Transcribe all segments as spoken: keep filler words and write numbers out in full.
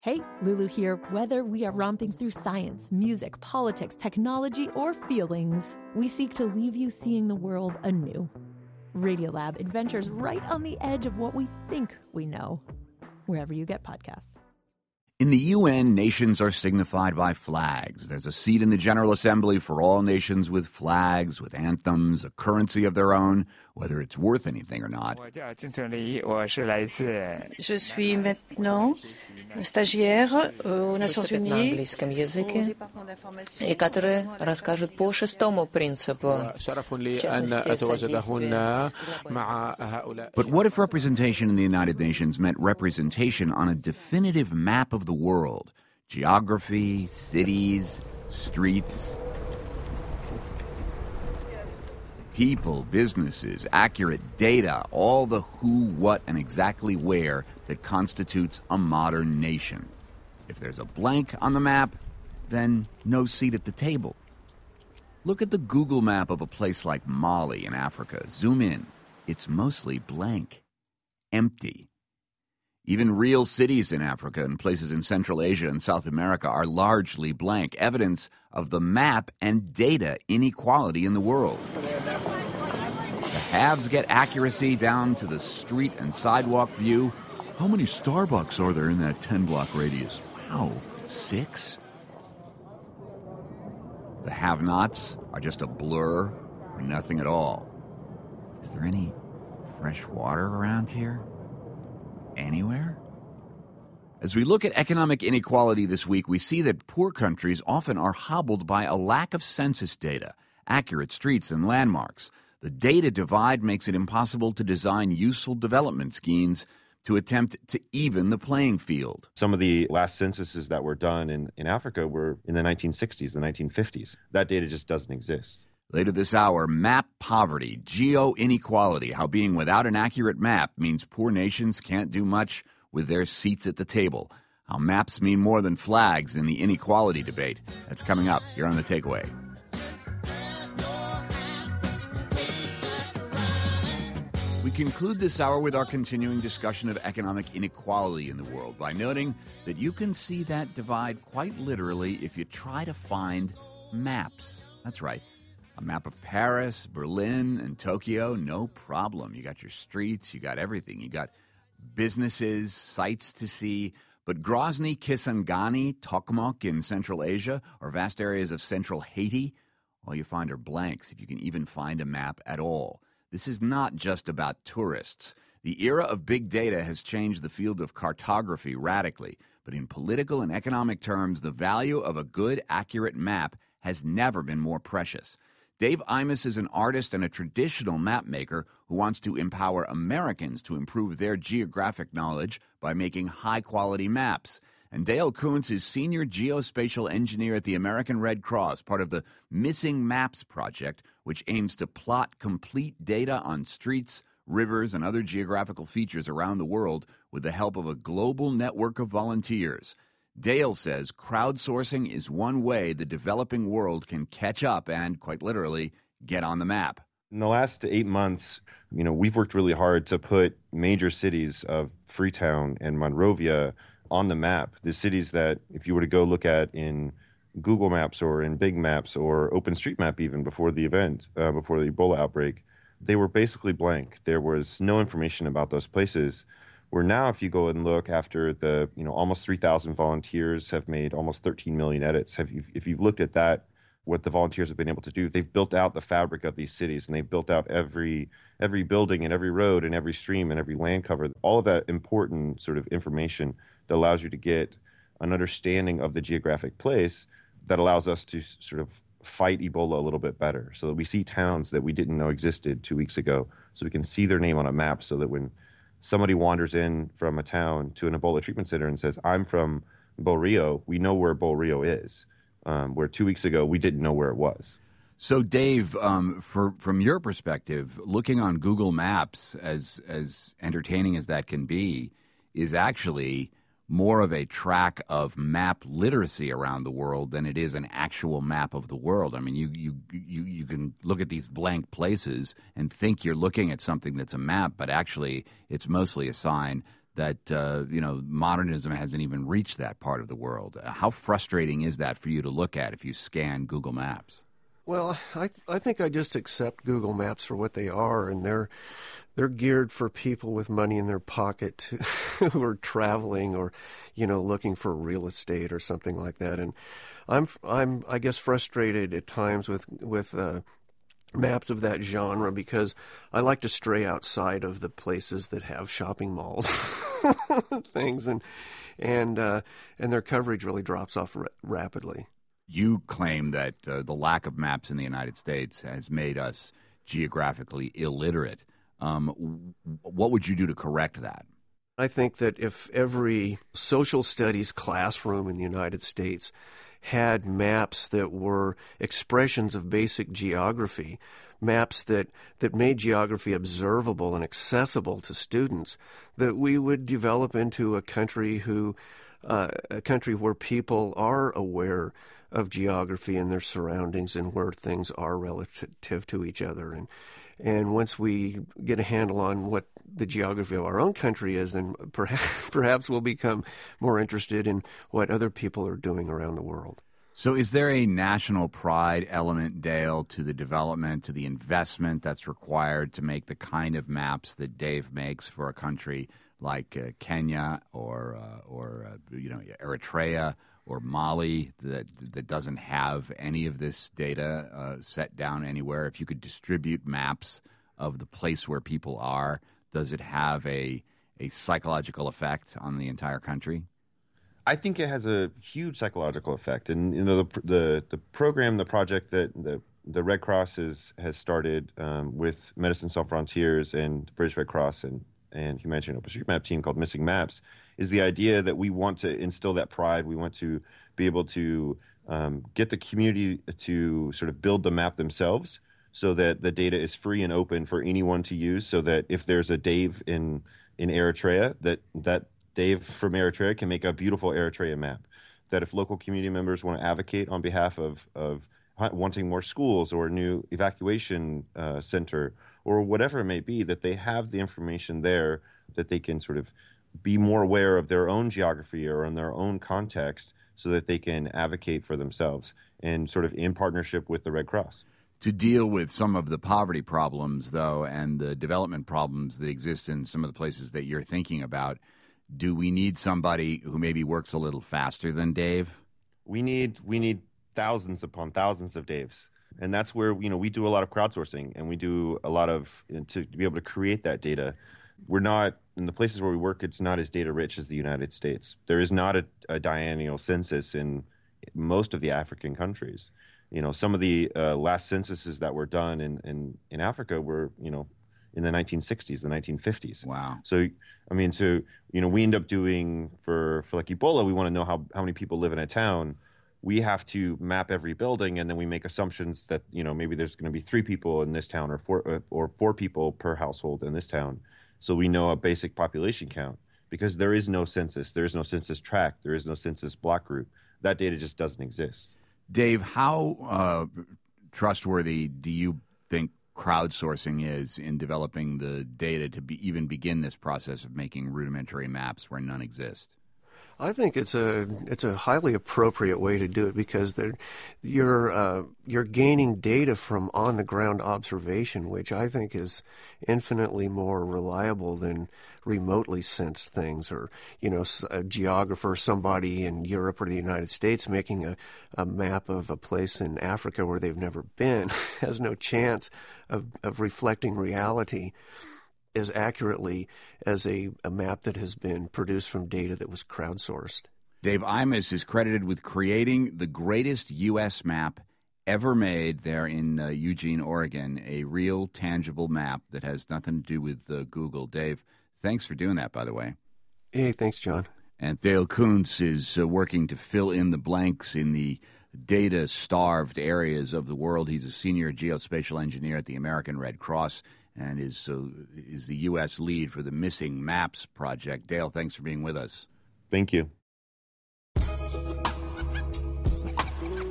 Hey, Lulu here. Whether we are romping through science, music, politics, technology, or feelings, we seek to leave you seeing the world anew. Radiolab adventures right on the edge of what we think we know, wherever you get podcasts. In the U N, nations are signified by flags. There's a seat in the General Assembly for all nations with flags, with anthems, a currency of their own, whether it's worth anything or not. Je suis maintenant stagiaire aux Nations Unies. На английском языке, и который расскажет по шестому принципу. But what if representation in the United Nations meant representation on a definitive map of the world? Geography, cities, streets, people, businesses, accurate data, all the who, what, and exactly where that constitutes a modern nation. If there's a blank on the map, then no seat at the table. Look at the Google map of a place like Mali in Africa. Zoom in. It's mostly blank, empty. Even real cities in Africa and places in Central Asia and South America are largely blank, evidence of the map and data inequality in the world. The haves get accuracy down to the street and sidewalk view. How many Starbucks are there in that ten-block radius? Wow, six? The have-nots are just a blur or nothing at all. Is there any fresh water around here? Anywhere? As we look at economic inequality this week, we see that poor countries often are hobbled by a lack of census data, accurate streets and landmarks. The data divide makes it impossible to design useful development schemes to attempt to even the playing field. Some of the last censuses that were done in, in Africa were in the nineteen sixties, the nineteen fifties. That data just doesn't exist. Later this hour, map poverty, geo-inequality, how being without an accurate map means poor nations can't do much with their seats at the table, how maps mean more than flags in the inequality debate. That's coming up here on The Takeaway. We conclude this hour with our continuing discussion of economic inequality in the world by noting that you can see that divide quite literally if you try to find maps. That's right. A map of Paris, Berlin, and Tokyo, no problem. You got your streets, you got everything. You got businesses, sights to see. But Grozny, Kisangani, Tokmok in Central Asia, or vast areas of central Haiti, all you find are blanks, if you can even find a map at all. This is not just about tourists. The era of big data has changed the field of cartography radically. But in political and economic terms, the value of a good, accurate map has never been more precious. Dave Imus is an artist and a traditional map maker who wants to empower Americans to improve their geographic knowledge by making high-quality maps. And Dale Kuntz is senior geospatial engineer at the American Red Cross, part of the Missing Maps project, which aims to plot complete data on streets, rivers, and other geographical features around the world with the help of a global network of volunteers. Dale says crowdsourcing is one way the developing world can catch up and, quite literally, get on the map. In the last eight months, you know, we've worked really hard to put major cities of Freetown and Monrovia on the map. The cities that, if you were to go look at in Google Maps or in Bing Maps or OpenStreetMap even before the event, uh, before the Ebola outbreak, they were basically blank. There was no information about those places. Where now, if you go and look after the, you know, almost three thousand volunteers have made almost thirteen million edits. Have you, if you've looked at that, what the volunteers have been able to do, they've built out the fabric of these cities, and they've built out every every building and every road and every stream and every land cover. All of that important sort of information that allows you to get an understanding of the geographic place that allows us to sort of fight Ebola a little bit better, so that we see towns that we didn't know existed two weeks ago, so we can see their name on a map, so that when somebody wanders in from a town to an Ebola treatment center and says, I'm from Bolrio, we know where Bolrio is, um, where two weeks ago we didn't know where it was. So, Dave, um, for, from your perspective, looking on Google Maps, as as entertaining as that can be, is actually more of a track of map literacy around the world than it is an actual map of the world. I mean, you you you, you can look at these blank places and think you're looking at something that's a map, but actually it's mostly a sign that, uh, you know, modernism hasn't even reached that part of the world. Uh, how frustrating is that for you to look at if you scan Google Maps? Well, I I think I just accept Google Maps for what they are, and they're they're geared for people with money in their pocket to, who are traveling or, you know, looking for real estate or something like that. And I'm I'm I guess frustrated at times with with uh, maps of that genre because I like to stray outside of the places that have shopping malls, things, and and uh, and their coverage really drops off ra- rapidly. You claim that uh, the lack of maps in the United States has made us geographically illiterate. Um, what would you do to correct that? I think that if every social studies classroom in the United States had maps that were expressions of basic geography, maps that, that made geography observable and accessible to students, that we would develop into a country who, uh, a country where people are aware of geography and their surroundings and where things are relative to each other. And and once we get a handle on what the geography of our own country is, then perhaps, perhaps we'll become more interested in what other people are doing around the world. So is there a national pride element, Dale, to the development, to the investment that's required to make the kind of maps that Dave makes for a country like uh, Kenya or, uh, or uh, you know, Eritrea or Mali that that doesn't have any of this data uh, set down anywhere? If you could distribute maps of the place where people are, does it have a a psychological effect on the entire country? I think it has a huge psychological effect, and you know the the, the program, the project that the the Red Cross is, has started um, with Médecins Sans Frontières and the British Red Cross and and Humanitarian OpenStreetMap team called Missing Maps, is the idea that we want to instill that pride. We want to be able to um, get the community to sort of build the map themselves so that the data is free and open for anyone to use, so that if there's a Dave in, in Eritrea, that, that Dave from Eritrea can make a beautiful Eritrea map. That if local community members want to advocate on behalf of, of wanting more schools or a new evacuation uh, center or whatever it may be, that they have the information there that they can sort of be more aware of their own geography or in their own context so that they can advocate for themselves and sort of in partnership with the Red Cross. To deal with some of the poverty problems, though, and the development problems that exist in some of the places that you're thinking about, do we need somebody who maybe works a little faster than Dave? We need we need thousands upon thousands of Daves. And that's where, you know, we do a lot of crowdsourcing and we do a lot of, you know, to, to be able to create that data. We're not, in the places where we work, it's not as data rich as the United States. There is not a, a biennial census in most of the African countries. You know, some of the uh, last censuses that were done in, in, in Africa were, you know, in the nineteen sixties, the nineteen fifties. Wow. So, I mean, so, you know, we end up doing, for, for like Ebola, we want to know how, how many people live in a town. We have to map every building, and then we make assumptions that, you know, maybe there's going to be three people in this town or four, or four people per household in this town. So we know a basic population count because there is no census. There is no census tract. There is no census block group. That data just doesn't exist. Dave, how uh, trustworthy do you think crowdsourcing is in developing the data to be, even begin this process of making rudimentary maps where none exist? I think it's a it's a highly appropriate way to do it because you're uh, you're gaining data from on the ground observation, which I think is infinitely more reliable than remotely sensed things, or you know, a geographer, somebody in Europe or the United States making a, a map of a place in Africa where they've never been has no chance of of reflecting reality as accurately as a, a map that has been produced from data that was crowdsourced. Dave Imus is credited with creating the greatest U S map ever made there in uh, Eugene, Oregon, a real tangible map that has nothing to do with uh, Google. Dave, thanks for doing that, by the way. Hey, thanks, John. And Dale Kuntz is uh, working to fill in the blanks in the data-starved areas of the world. He's a senior geospatial engineer at the American Red Cross and is uh, is the U S lead for the Missing Maps project. Dale, thanks for being with us. Thank you.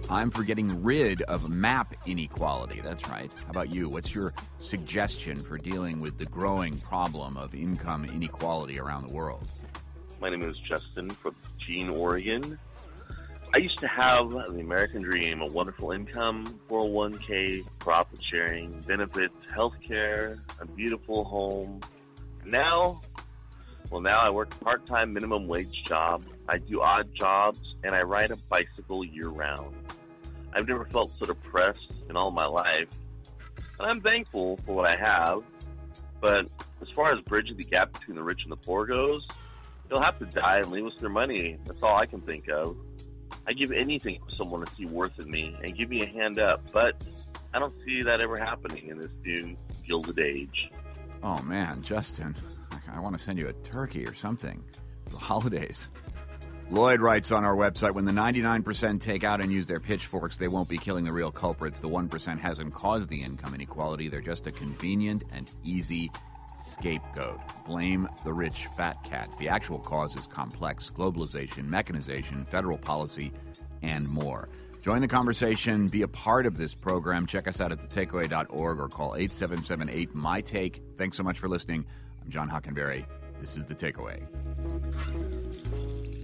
I'm for getting rid of map inequality. That's right. How about you? What's your suggestion for dealing with the growing problem of income inequality around the world? My name is Justin from Eugene, Oregon. I used to have the American dream, a wonderful income, four oh one k, profit sharing, benefits, health care, a beautiful home. Now, well, now I work a part-time minimum wage job. I do odd jobs, and I ride a bicycle year-round. I've never felt so depressed in all my life, and I'm thankful for what I have. But as far as bridging the gap between the rich and the poor goes, they'll have to die and leave us their money. That's all I can think of. I give anything for someone to see worth in me and give me a hand up, but I don't see that ever happening in this new Gilded Age. Oh, man, Justin, I want to send you a turkey or something for the holidays. Lloyd writes on our website, when the ninety-nine percent take out and use their pitchforks, they won't be killing the real culprits. The one percent hasn't caused the income inequality. They're just a convenient and easy scapegoat. Blame the rich fat cats. The actual cause is complex: globalization, mechanization, federal policy, and more. Join the conversation. Be a part of this program. Check us out at the takeaway dot org or call eight seven seven eight, M Y Take. Thanks so much for listening. I'm John Hockenberry. This is The Takeaway.